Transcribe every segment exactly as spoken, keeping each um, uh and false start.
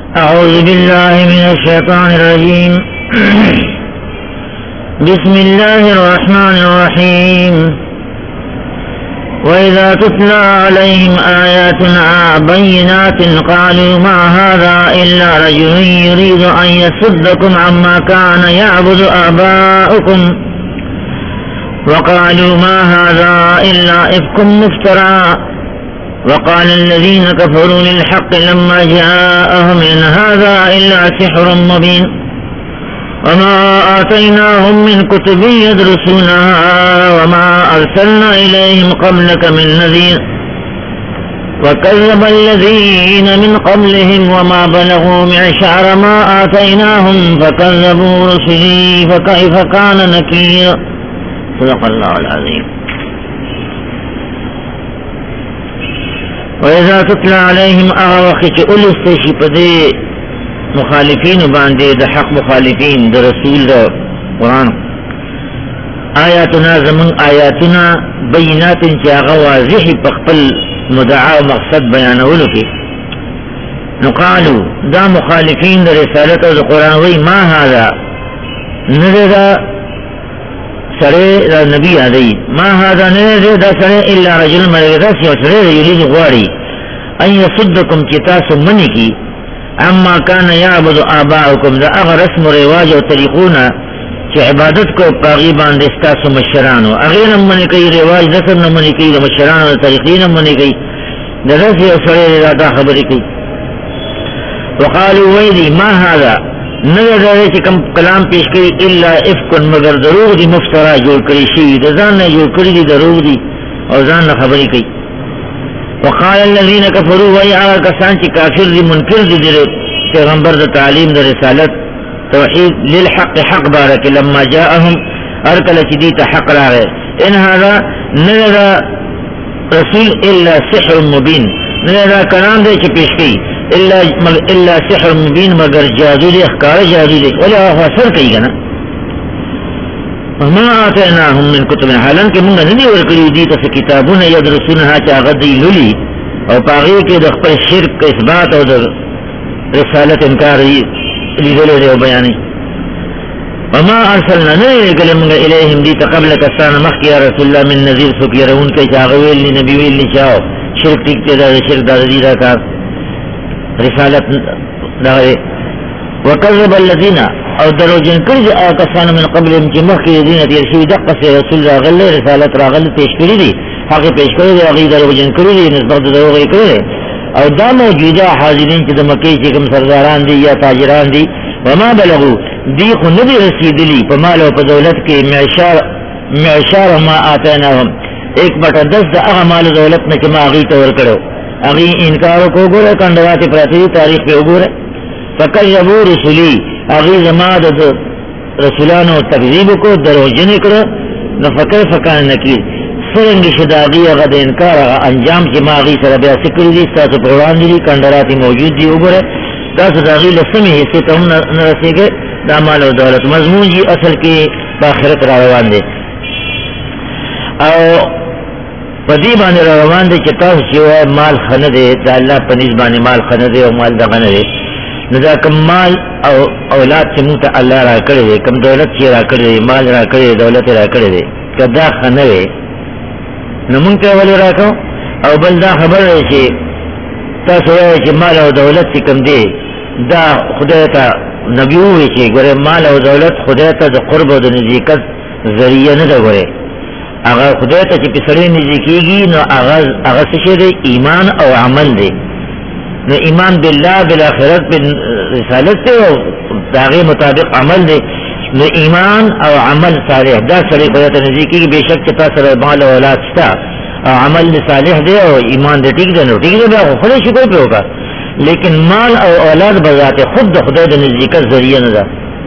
أعوذ بالله من الشيطان الرجيم بسم الله الرحمن الرحيم وإذا تتلى عليهم آياتنا بينات قالوا ما هذا إلا رجل يريد أن يصدكم عما كان يعبد آباؤكم وقالوا ما هذا إلا إفك مفترى وقال الذين كفروا للحق لما جاءهم إن هذا إلا سحر مبين وما آتيناهم من كتب يدرسونها وما أرسلنا إليهم قبلك من نذير وكذب الذين من قبلهم وما بلغوا معشار ما آتيناهم فكذبوا رسلي فكيف كان نكير صدق الله العظيم. وإذا تتلى عليهم أغوخي أولستشي پدے مخالفین باندے دا حق مخالفین دا رسول دا قرآن آیاتنا زمن آیاتنا بینات چاغا واضح پخپل مدعا و مقصد بیانولو کی نقالو دا مخالفین دا رسالت دا قرآن وی ما هذا نده دا سرے دا نبی آدئی ما هذا نده دا سرے الا رجل مرگتا سی و سرے دا یرید غواری ان یصدکم چتاسو منی کی اما کان یعبد آباؤکم دا اغا رسم و رواج و طریقونا چی عبادت کو پاغی باندستاسو مشرانو اغیر منی کئی رواج رسم نمانی کئی دا مشرانو دا طریقین منی کئی دا رسی و سرے دا خبری کئی وقالو ویدی ما هذا نگر دارے چی کم کلام پیش کری الا افکن مگر دروغ دی مفترا جوڑ کری شوی دا زان نا جوڑ کری دی دروغ دی اور زان نا خبری کئی وقال الذين كفروا وي آغا کسان چی کافر دی منکر دی دی پیغمبر دا تعلیم دا رسالت توحید للحق حق بارک لما جاءهم ارکل چی دیتا حق راغے ان هذا نگر رسول الا سحر مبین نگر کلام دے چی پیش کئی الا الا سحر مبین مگر جادو دی اخکار جادو دی ولی آخوا سر کئی گنا وما آتیناهم من کتب حالان کہ منگا ندی ورکلی دیتا سے کتابون یدرسونها چاگت دی لولی او پاغی کے دا خپل شرک کا اثبات او دا رسالت انکار لی دلے دے و بیانی وما ارسلنا ندی کلی منگا الیہم دیتا قبل کسان مخی یا رسول اللہ من نظیر سکی رون کئی چاگویل لی نبی ویل لی چاو شرک ٹکتے دا شرک دا دی دا کار رسالت دا وکذب الذین او درو جن کرج آکسان من قبل امچی مخی دین تیرشوی دقا سے رسول راغل لے رسالت راغل پیش کری دی حق پیش کری دی اغی درو جن کری دی نسبت درو غی کری دی او دا موجودہ حاضرین چی دا مکی چی کم سرداران دی یا تاجران دی وما بلغو دی خو ندی رسیدلی پا مال و پا دولت کی معشار معشار ما آتیناهم ایک بٹا دس دا اغا مال دولت نکی ما اغی تور کرو اغی انکارو کو گو رہے کندواتی پراتی تاریخ پہ اگو رہے فکربو رسولی اغی زماد رسولانو تکذیب کو دروجن کرو نفکر فکان نکیر سرنگ شداغی اغد انکار اغا انجام چی ما اغی سر بیا سکر دی ستاسو پروان دی کندراتی موجود دی اوبر ہے تاسو داغی لسمی حصے تا ہم نرسی گئے دا مال و دولت مضمون جی اصل کی باخرت روان دے او پدی بانے روان دے چتاس چیوہ مال خندے دا اللہ پنیز بانے مال خندے و مال دا خندے ندا کم مال او اولاد سے منتا اللہ را کرے دے کم دولت چی را کرے دے مال را کرے دے دولت را کرے دے کدا خنوے نمونتا ولی را کھو او بل دا خبر رہے چی تا سوئے چی مال او دولت چی کم دے دا خدایتا نبیووی چی گورے مال او دولت خدایتا دا قرب و دا نزیکت ذریعہ ندا گورے اگر خدایتا چی پسرے نزیکی گی نو اگر سشے دے ایمان او عمل دے نو ایمان باللہ بالآخرت بن رسالت دے و داغی مطابق عمل دے نو ایمان او عمل صالح دا سرے خدایتا نزیکی کی بے شک چتا سر مال و اولاد ستا او عمل صالح دے او ایمان دے ٹک دے نو ٹک دے بیا خودے شکر پہ ہوگا لیکن مال او اولاد بذات خود دا خدای دا نزیکت ذریعہ ندا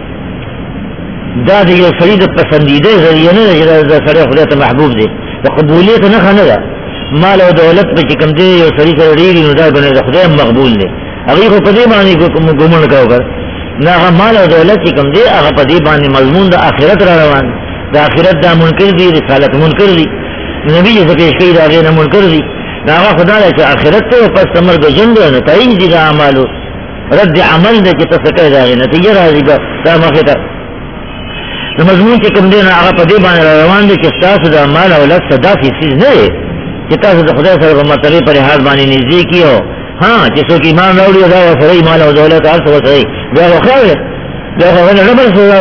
دا دا یو سرید پسندیدے ذریعہ ندا جدا دا سرے خدایتا محبوب دے دا قبولیت نخا ندا مال و دولت پہ چکم دے یو سری سر ریری ندا بنے دا خدای مقبول دے اگر خود پدی بانی کو گمن کہو کر نا اگر مال و دولت چکم دے اگر پدی بانی مضمون دا آخرت را روان دا آخرت دا منکر دی رسالت منکر دی نبی جیسا پیش کئی دا غیر منکر دی نا اگر خدا لے چا آخرت تے پس تمر دو جن دے نتائج دی دا عمالو رد عمل دے چې تاسو کوي دا نتیجه راځي دا مخې ته نو مضمون چې کوم دی نه هغه په دې باندې روان دي چې تاسو د مال او اولاد صدا فی سیز نه دی چې تاسو د خدای سره په مرتبه پر حال باندې نږدې کیو ها چې څوک ایمان راوړي دا سره مال او دولت هر څه وځي دا خو دا خو نه ربل سره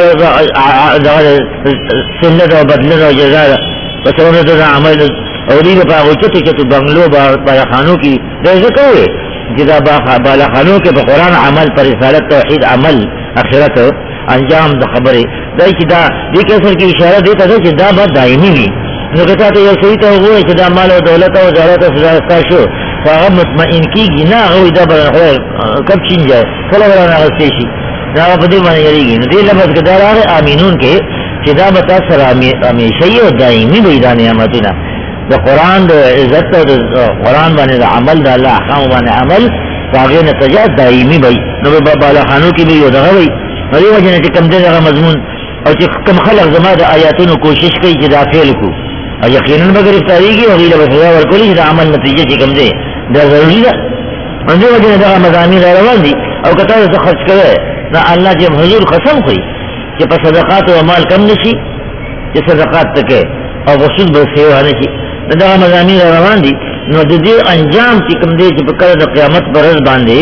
سنت او بدل او جزاء پسونه د عمل او دې په هغه چې چې بنگلو بالا خانو کې دا ذکر وي چې دا بالا خانو کې په قرآن عمل پر رسالت توحید عمل اخرت انجام د خبره دا چې دا دې کیسه کې اشاره دی ته چې دا به دایمي وي نو که تاسو یو څه ته وګورئ چې دا مال او دولت او وزارت سره تاسو هغه مطمئن کیږي نه هغه دا به کب چینجه کله ورانه غسي شي دا په دې باندې یریږي نو دې لمس کې دا راغی امینون کې چې دا به تاسو همیشه یو دایمي وي دا نعمتونه د قرآن د عزت او د قرآن باندې د عمل د الله احکام باندې عمل هغه نتیجه دایمي وي نو په بالا خانو کې به یو دغه وي دې وجه نه چې کوم دغه مضمون او چې کوم خلق زما د آیاتونو کوشش کوي چې دا فعل کو او یقینا به گرفتاریږي او غیله به سزا ورکړي چې د عمل نتیجه چې کوم دی دا ضروري ده دې وجه نه دغه مضامین روان دي او کته څه خرج کوي دا الله چې حضور قسم کوي چې په صدقات او مال کم نشي چې صدقات تکي او غصب به سیوا نشي دغه مضامین روان دي نو د دې انجام چې کوم دی چې په کله د قیامت پر ورځ باندې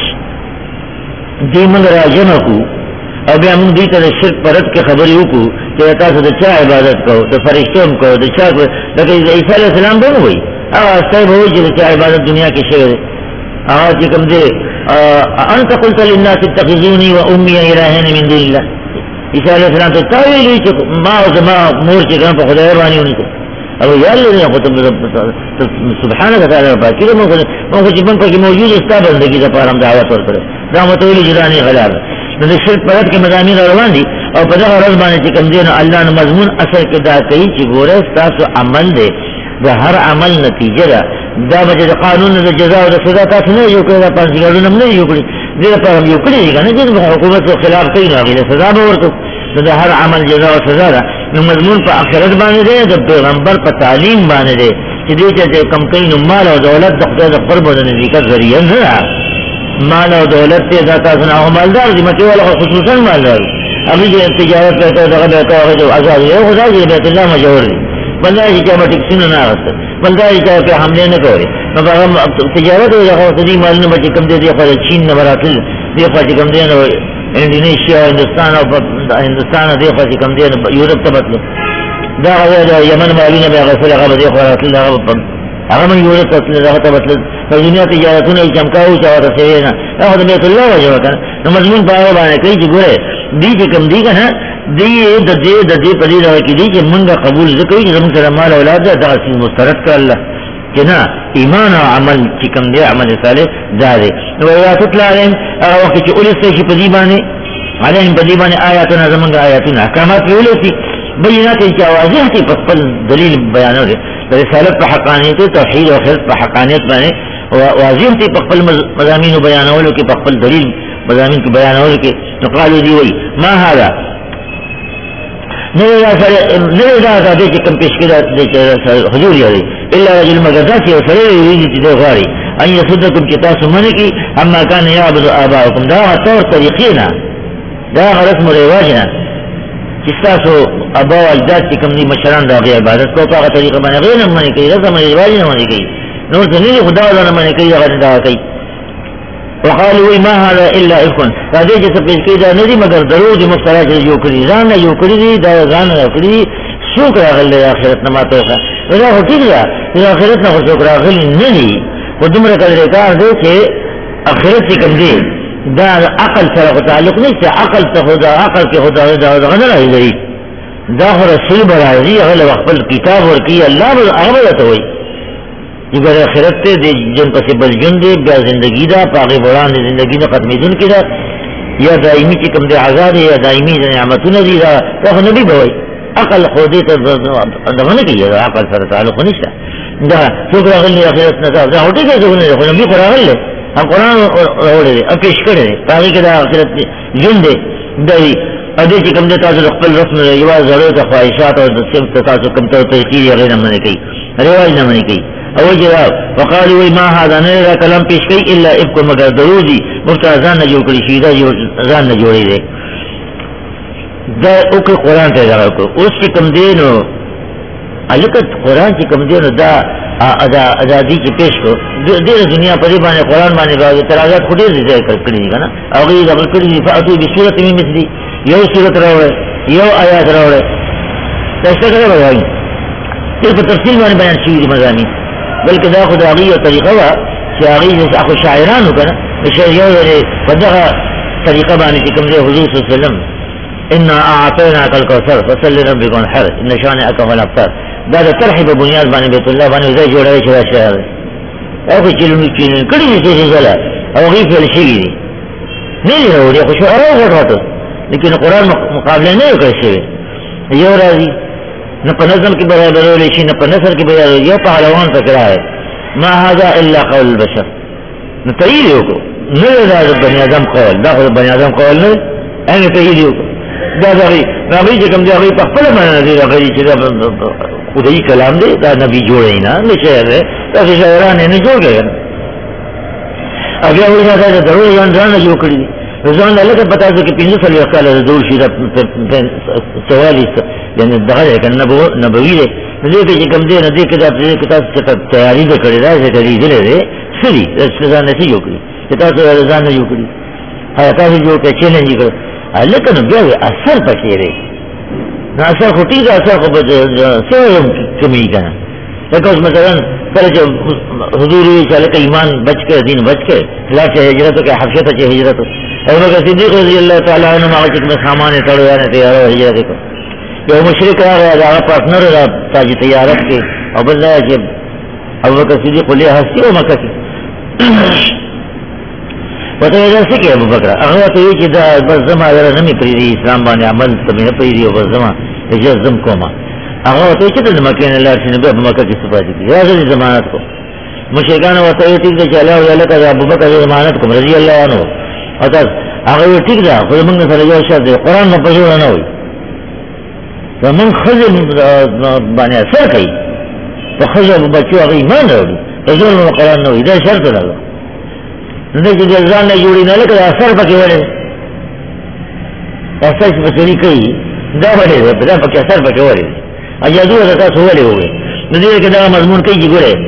دې موږ راځنه کو او بیا موږ دې ته د شرک پرد کې خبرې وکړو چې تاسو د چا عبادت کوو د فرشتو کوو د چا لکه عیسی علیه السلام به وایي هغه صاحب وایي چې د چا عبادت دنیا کې شوی دی هغه چې کوم دی انت قلت للناس اتخذوني وامي الهين من دون الله عیسی علیه السلام ته تا ویلي چې ما او زما مور چې کوم په خدای باندې ونیسو او یا الله خطب سبحانك تعالی پاکی له موږ موږ چې موږ کې موجود استا بندگی د پاره دعوت ورکړو دا متویل جرانی غلاب د شرک پرد کې مضامین روان دي او په دغه ورځ باندې چې کوم دین الله نو مضمون اثر کې دا کوي چې ګوره تاسو عمل دی د هر عمل نتیجه ده دا به د قانون د جزا او د سزا تاسو نه یو کړی پنځه ګړو نه یو کړی دې په هم یو کړی کنه چې حکومت خلاف کوي نه غیر سزا به ورکړي د هر عمل جزا او سزا ده نو مضمون په آخرت باندې دی د پیغمبر په تعلیم باندې دی چې دې چې کم کوي نو مال او دولت د خدای د قرب او د نزدېکت ذریعہ نه مال او دولت ته ذات نه او مالدار دي مکه ولا خصوصا مالدار ابي دې تجارت ته دغه د توغه آزاد یو خدای دې بیت الله مجور دي بلای چې ما ټیکس نه راځي بلای چې په حمله نه کوي نو هغه تجارت او هغه دې مال نه بچ کم دې دې خو چین نه براتل دې خو چې کم دې نه انډونیشیا هندستان او هندستان دې خو چې کم دې یورپ ته بدل دا هغه یمن مالونه به غسل هغه دې خو راتل هغه هغه من یورپ ته هغه ته بدل په دنیا تجارتونه چمکاو چې هغه څه نه هغه د بیت الله وجه وکړه نو مضمون په هغه باندې کوي چې ګوره دې چې کم دې کنه دې د دې د دې په دې راوي کې دې چې موږ قبول وکړو چې موږ سره مال اولاد دا چې مسترد کړ الله چې نه ایمان او عمل چې کم دې عمل صالح دا دې نو یا تطلع عليهم هغه وخت چې اولسته شي په دې باندې عليهم په دې باندې آیاتونه زمونږ آیاتونه احکامات ویلوسي بینات چې واضح دي په خپل دلیل بیانوي د رسالت په حقانیت توحید او خیر په حقانیت باندې واضح دي په خپل مضامین بیانولو کې په خپل دلیل مضامین کې بیانولو کې نو قالو دی وای ما هذا نو یا سره نو دا د دې کوم پیش کړه د حضور یې الا رجل مغداتی او سره یې دې د غاری ان يصدكم کتاب سمنه کی اما كان يعبد اباؤكم دا تور طریقینا دا رسم و رواجنا چې تاسو ابا او اجداد چې کوم دي مشران دا غي عبادت کو په هغه طریقه باندې غیر نه منې کوي رسم و رواج نه منې کوي نو ځنې خدا ولا نه منې کوي هغه دا کوي وقالوا ما هذا الا افك هذه چې څه پیش کیدا نه دي مگر درو دي مفترا چې یو کړی ځان نه یو کړی دي دا ځان نه کړی څوک راغلی آخرت نه ماته دا هو ټیک ده چې آخرت نه څوک راغلی نه دي و دومره کړی کار دی چې آخرت کې کوم دی دا عقل سره تعلق نشته عقل ته خدا عقل کې خدا دا غنه راځي دا هو رسول برازي هغه خپل کتاب ورکی الله هغه ته وایي اگر آخرت تے دے جن پس بل جن دے بیا زندگی دا پاغی بران دے زندگی دا ختمی دن کی دا یا دائمی چی کم دے عذاب یا دائمی دے نعمتون دی دا تو نبی بوائی عقل خودی تا دغنه کی یا عقل سر تعلق نشتا دا سوک راغل لی آخرت نصاب دا ہوتی کہ سوک نبی خود نبی قراغل لے ہم قرآن روڑے دے اب پیش کرے دے پاغی که دا آخرت جن دے دائی ادے چی کم دے تاسو خپل رسم یواز ضرورت خواہشات اور سمت تاسو کم تو تحقیر یا غیر نمانی کئی رواج نمانی کئی او جواب وقالوا ما هذا نرى کلام پیش کئی الا ابکو مگر درو دی مفتا ازان نجوڑ کری شیدہ ازان نجوڑی دے دا اوکر قرآن تے دارا کرو اس کی کم دینو علکت قرآن کی کم دینو دا ازادی کی پیش کو دیر دنیا پری بانے قرآن بانے بانے تراغات خودیر دی ذکر کری گا نا اوگی دا کری دی فاتو بی صورت میں مثلی یو صورت روڑے یو آیات روڑے داشتا کرے بھائی پھر پر تفصیل بانے بیان شوید مضامی بلکہ دا خود آغی و طریقہ وا کہ آغی جیسا اخو شاعرانو کنا بشار یو یعنی فدغا طریقہ بانے کی کم دے حضور صلی اللہ علیہ وسلم انا اعطیناک الکوثر فصل لربک وانحر ان شانئک هو الابتر دا دا ترحی با بنیاد بانے بیت اللہ بانے وزای جوڑاوی چرا شہر اوکے چلونی چلونی کڑی نیسی زلزلہ او غیف یلشیگی دی نیلی رو دی خوشو ارو غٹ غٹو لیکن قرآن مقابلے نہیں کرشے یو راضی نہ پا نظم کی برابر ہو لیشی نہ پا نصر کی برابر ہو یو پہلوان تکرا ہے ما هذا الا قول البشر نہ تحیلی ہو کو نہ دا بنی آدم قول دا خود بنی آدم قول نہیں این تحیلی ہو کو دا دا غی نبی جکم دا غی پخپل مانا دی دا غی چی دا خودی کلام دے دا نبی جوڑے ہی نا نشہر دے دا شہران ہے نجوڑ گئے نا اگر ہوئی نا دا ضرور یان جان نجوڑ کری دی رضوان اللہ کا بتا دو کہ پینزو سالی وقال دور شیدہ سوالی یعنی دغل ہے کہ نبوی دے ندے پہ چکم دے ندے کتاب سے کتاب سے تیاری دے کری دا سے تیاری دے دے سری رضان نے سی جو کری کتاب سے رضان نے جو کری حیاتا سے جو کہ چیلنجی کرو لیکن بیاوی اثر پکے رہے نا اثر خوٹی کا اثر خوب سوئم کمی کنا لیکن اس مثلا پہلے جو حضور ہوئی چاہے کہ ایمان بچ کے دین بچ کے خلاف چاہے ہجرت ہو کہ حفشت چاہے ہجرت ہو ابو بکر صدیق رضی اللہ تعالیٰ عنہ ماغا چکم سامان تڑو یانے تیارو ہجرت کو یہ مشرک آ گیا جاگا پارٹنر رہا تاجی تیارت کے اور بلدہ ہے کہ ابو بکر صدیق لئے ہستی ہو مکہ کی وطا وجہ سے کہ ابو بکر اگر تو یہ کہ دا بس زمان اگر نمی پریدی اسلام بانے عمل کمی نپریدی و بس زمان اجاز زم کوما اگر تو یہ کہ دا مکین اللہ رسی نبی ابو بکر کی سپاسی کی رازی زمانت کو مشرکان وطا یہ ٹھیک دا چالا ہو جالا کہ ابو بکر زمانت کو رضی اللہ عنہ وطا اگر یہ ٹھیک دا خود منگ سر جو شرط دے قرآن مپجور نہ ہوئی فمن خزم بانے اثر کئی فخزم بچو اگر ایمان روڑی رضول میں قرآن نہ ہوئی دا شرط لگا ندے کہ جلزان نے جوڑی نہ لکھا اثر پکے وڑے اثر پکڑی کئی دا وڑے دا پدا پکے اثر پکے وڑے اجازو رتا سو وڑے ہوئے ندے کہ دا مضمون کئی جی گوڑے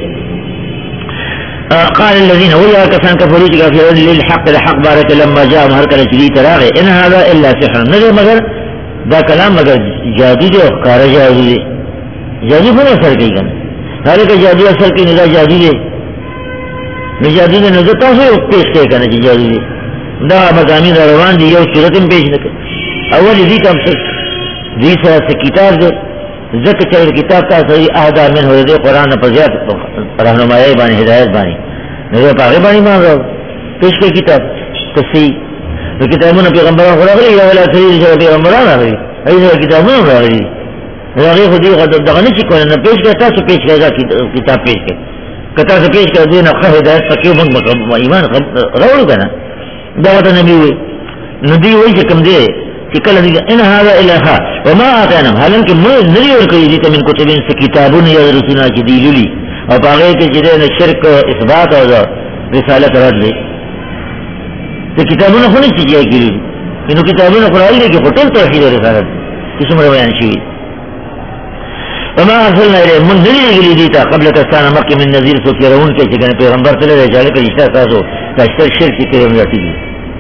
قال الذين ويا كفان كفروا في للحق الحق بارك لما جاء مهرك الجدي تراغ ان هذا الا سحر نجي مگر دا کلام مگر جادو دے کار جادو دے جادو کو اثر کی کن ہر کا جادو اثر کی ندا جادو دے نجادو دے نظر تاسو پیش کے کنا جادو دے دا مقامی دا روان دی یو صورت پیش نہ اول دی کم سے دی سے کتاب دے ذکر چل کتاب کا صحیح اہدا من ہو دے قرآن پر زیاد رہنمائی بانی ہدایت بانی نظر پاگے بانی مان رہا پیش کے کتاب کسی تو کتابوں نے پیغمبران خدا گئی یا ولا سریر جب پیغمبران آگئی ایسا کتابوں نے آگئی راگی خودی دغنی چی کونے پیش کرتا سو پیش کرتا کتاب پیش کر کتا سے پیش کر دے نقصہ ہدایت فکیو منگ ایمان روڑو کنا دعوت نبی ہوئی نبی ہوئی چکم دے کہ کل دیگا ان هذا الہا وما آتانا حالانکہ نری ورکلی دیتا من کتبین سے کتابون یا رسولنا چی دیلولی اور پاگئے کہ جدین شرک اثبات اور رسالت رد لے تو کتابون خونی چی جائے کلولی انہوں کتابون خلائی لے کہ خطل توحید و رسالت کسم رویان شوید وما ارسلنا اليه من نری گلی دیتا قبل کستانا مکی من نظیر سو کی رون کے چکن پیغمبر تلے رہ جالے کہ اشتہ ساسو تاشتر شرک کی تیرے مجاتی دی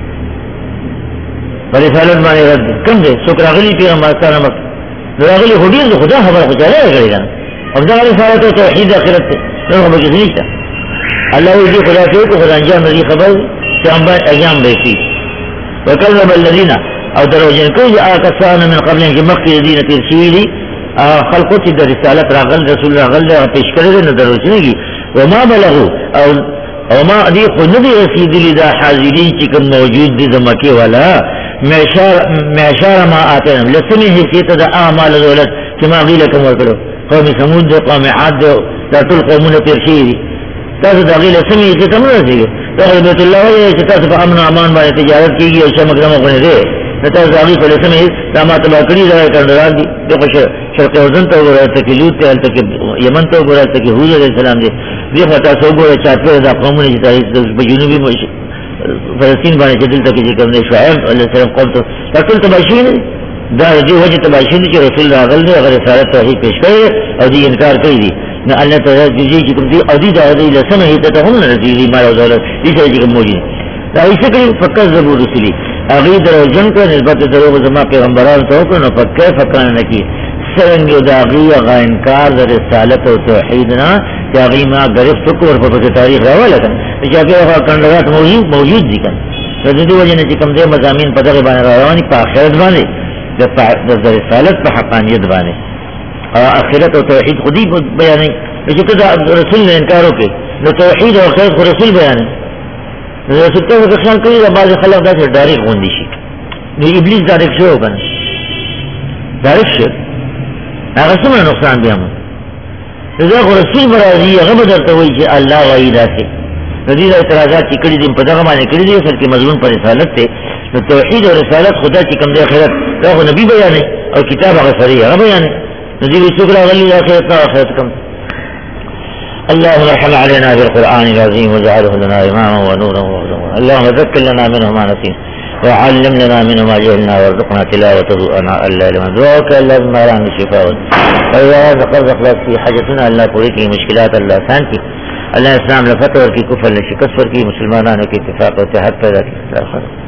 فرسالت مانے رد کم دے سکر اغلی پیغمبر استانا مکی در اغلی خودین دو خدا خبر خچالے اگلی گانا اب دا رسالت و توحید آخرت تے نو خبر کسی نیشتا اللہ ویدی خدا کیوں کو خدا انجام نظیر خبر چامبا اگیام بیسی وکذب الذین او در وجن کوئی آکسانا من قبلین کی مکی دین ترسیلی خلقو چی در رسالت راغل رسول راغل پیش کرده ندر وچنگی وما بلغو او وما دی خود ندی رسید لی دا حاضرین چی کم موجود دی دمکی والا معشار ما آتنم لسمی حسیت دا اعمال دولت کما غیلکم ورکلو قوم سمود دو قوم عاد دو دا طول قومون ترشیدی تاسو دا غیل سمی حسیت هم رسیگی تاخل بیت اللہ وی چی تاسو پا امن امان بانی تجارت کی گی او شمک رمک بنی دے نتاز داغی کو لسمی حس دا ما تبا کری دا کردران دی دو شرق وزن تا ورہ تکی لوت تا حل تکی یمن تو گورا تک حضور علیہ السلام دے دی خطا سو گورا چاپیر دا قومون جی تاریخ جنوبی فلسطین بانے چا دل تکی جکم دے شعیب علیہ السلام قوم تو تکل تباشی نہیں دا دی وجہ تباشی نہیں چا رسول راغل دے اگر رسالت توحید پیش کرے او دی انکار کری دی نا اللہ تعالی جی جکم دی او دی دا دی لسن حیطتا ہم نرسی دی مالا و دولت دی سر جکم موجود دا ایسا کری فکر زبور رسولی اغی در جن کا نسبت دروغ زمان پیغمبران توقع نو فکر فکران نکی سرنگی دا اغی اغا انکار در رسالت و توحیدنا کہ اغی ما گرفت کو اور پس تاریخ روالا کن چاکہ اغا کنڈرات موجود موجود دی کن ردو وجہ نے چکم دے مضامین پتہ بانے روانی پا آخرت بانے در رسالت پا حقانیت بانے آخرت و توحید خودی بیانے چکہ دا رسول نے انکارو کے نو توحید و آخرت خود رسول بیانے رسول کا وقت خیال کری دا بعض خلق دا سے ڈاریک غوندی شی نو ابلیس ڈاریک شو کن ڈاریک شو اگر سمنا نقصان بیامو رضا خو رسول برازی اغب در توی چی اللہ وعیدہ سے ندید اعتراضات چی کری دیم پتہ غمانے کری دی اصل کی مضمون پر رسالت تے نو توحید و رسالت خدا چی کم دے خیرت دا خو نبی بیانے اور کتاب اغا سری اغا بیانے ندید سکر غلی آخرت نا آخرت کم اللهم ارحم علينا بالقرآن العظيم واجعله لنا إماما ونورا وهدى اللهم ذكر لنا منه ما نسينا وعلم لنا منه ما جهلنا وارزقنا تلاوته آناء الليل ودعوك اللهم ارحم الشفاء وإذا ذكر ذكرت في حاجتنا الله پوری کی مشکلات اللہ آسان کی اللہ اسلام لفتح کی کفر لشکست کی مسلمانوں کی اتفاق و اتحاد پیدا کی